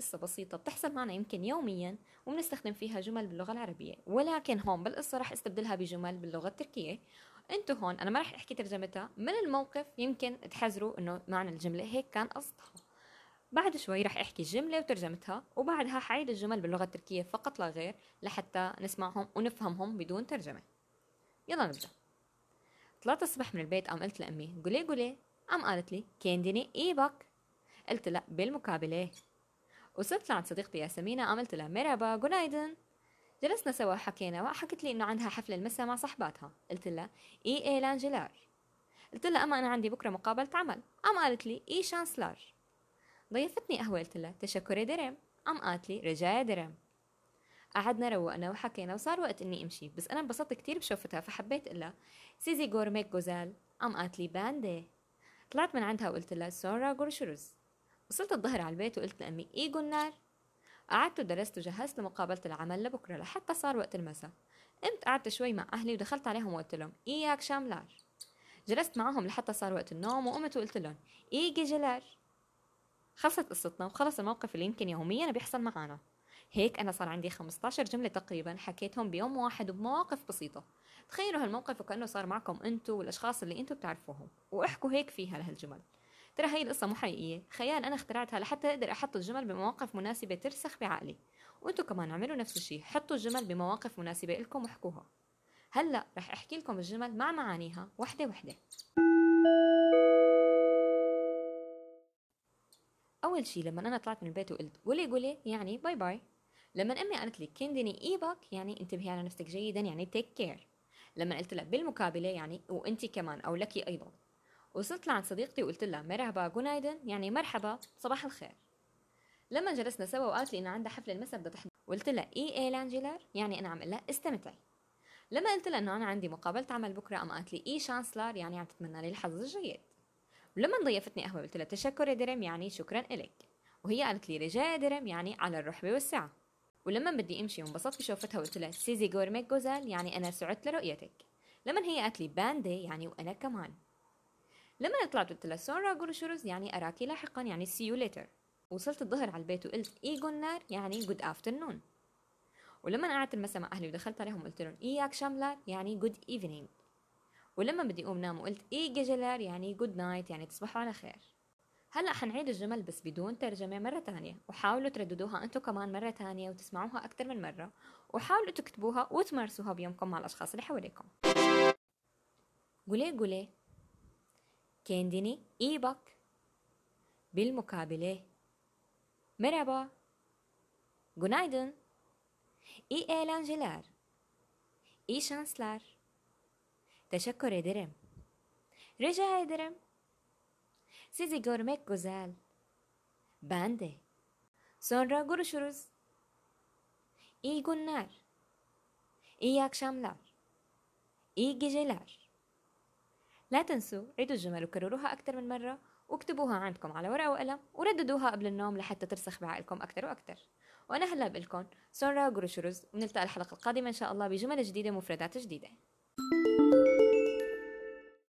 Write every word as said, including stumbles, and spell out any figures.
قصة بسيطة بتحصل معنا يمكن يوميا وبنستخدم فيها جمل باللغة العربية، ولكن هون بالقصة رح استبدلها بجمل باللغة التركية. انتو هون انا ما رح احكي ترجمتها، من الموقف يمكن تحذروا انه معنى الجملة هيك كان قصدها. بعد شوي رح احكي الجملة وترجمتها، وبعدها حعيد الجمل باللغة التركية فقط لا غير لحتى نسمعهم ونفهمهم بدون ترجمة. يلا نبدأ. طلعت الصبح من البيت، قام قلت لأمي قولي قولي، قام قالت لي كينديني إيه بك؟ قلت لا بالمقابلة. وصلت لعند صديقتي ياسمينة، قام قلت لها مرحبا جونايدن. جلسنا سوا حكينا، وحكت لي انه عندها حفلة المسا مع صحباتها. قلت لها اي اي لانجلار. قلت لها اما انا عندي بكره مقابلة عمل. قام قالت لي اي شانسلار. ضيفتني قهوة. قلت لها تشكري درم. قام قالت لي رجاء درم. قعدنا روقنا وحكينا وصار وقت اني امشي، بس انا انبسطت كتير بشوفتها فحبيت اقلها سيزي جورميك جوزال. قام قالت لي باندي. طلعت من عندها وقلت لها سورا جورشروز. وصلت الظهر على البيت وقلت لأمي ايه جنار. قعدت ودرست وجهزت لمقابلة العمل لبكرة لحتى صار وقت المساء. قمت قعدت شوي مع أهلي ودخلت عليهم وقلت لهم إياك شاملار. جلست معهم لحتى صار وقت النوم، وقمت وقلت لهم إيه جلار. خلصت قصتنا وخلص الموقف اللي يمكن يوميا بيحصل معنا. هيك أنا صار عندي خمسة عشر جملة تقريبا حكيتهم بيوم واحد وبمواقف بسيطة. تخيلوا هالموقف وكأنه صار معكم أنتوا والأشخاص اللي أنتوا بتعرفوهم، واحكوا هيك فيها لهالجمل. ترى هاي القصة مو حقيقية، خيال أنا اخترعتها لحتى أقدر أحط الجمل بمواقف مناسبة ترسخ بعقلي. وأنتوا كمان اعملوا نفس الشيء، حطوا الجمل بمواقف مناسبة لكم واحكوها. هلأ رح أحكي لكم الجمل مع معانيها وحدة وحدة. أول شيء لما أنا طلعت من البيت وقلت قولي قولي يعني باي باي. لما أمي قالت لي كندني إيبك يعني انتبهي على نفسك جيدا يعني تيك كير. لما قلت لها بالمقابلة يعني وأنتي كمان أو لك أيضا. وصلت لعند صديقتي وقلت لها مرحبا جونايدن يعني مرحبا صباح الخير. لما جلسنا سوا وقالت لي إنه عندها حفلة المسا بدها تحضر، قلت لها إي إي لانجلر يعني أنا عم لها استمتعي. لما قلت لها إنه أنا عندي مقابلة عمل بكرة، قام قالت لي إي شانسلر يعني عم تتمنى لي الحظ الجيد. ولما ضيفتني قهوة قلت لها تشكر يا درم يعني شكرا إلك. وهي قالت لي رجاء يا درم يعني على الرحبة والسعة. ولما بدي امشي وانبسطت بشوفتها وقلت لها سيزي جورميك جوزال يعني انا سعدت لرؤيتك. لما هي قالت لي باندي يعني وانا كمان. لما طلعت قلت لها سورا جورشورز يعني اراكي لاحقا يعني سي يو ليتر. وصلت الظهر على البيت وقلت اي جونار يعني جود افترنون. ولما قعدت المسا مع اهلي ودخلت عليهم قلت لهم اياك شاملار يعني جود ايفنينج. ولما بدي اقوم نام وقلت اي جيجلار يعني جود نايت يعني تصبحوا على خير. هلأ حنعيد الجمل بس بدون ترجمة مرة تانية، وحاولوا ترددوها انتو كمان مرة تانية وتسمعوها أكتر من مرة، وحاولوا تكتبوها وتمارسوها بيومكم مع الأشخاص اللي حواليكم. قولي قولي كينديني إيبك. بالمقابلة مرحبا جونايدن. إي إيلانجلار. إي شانسلار. تشكر يا درم. رجع يا درم. سيزي جورميك جوزال. باندي. سونرا جورشوروز. إي جونار. إي أكشاملار. إي جيجيلار. لا تنسوا عيدوا الجمل وكرروها أكثر من مرة، واكتبوها عندكم على ورقة وقلم ورددوها قبل النوم لحتى ترسخ بعقلكم أكثر وأكثر. وأنا هلا بقلكم سونرا جروشروز، ونلتقي الحلقة القادمة إن شاء الله بجمل جديدة ومفردات جديدة.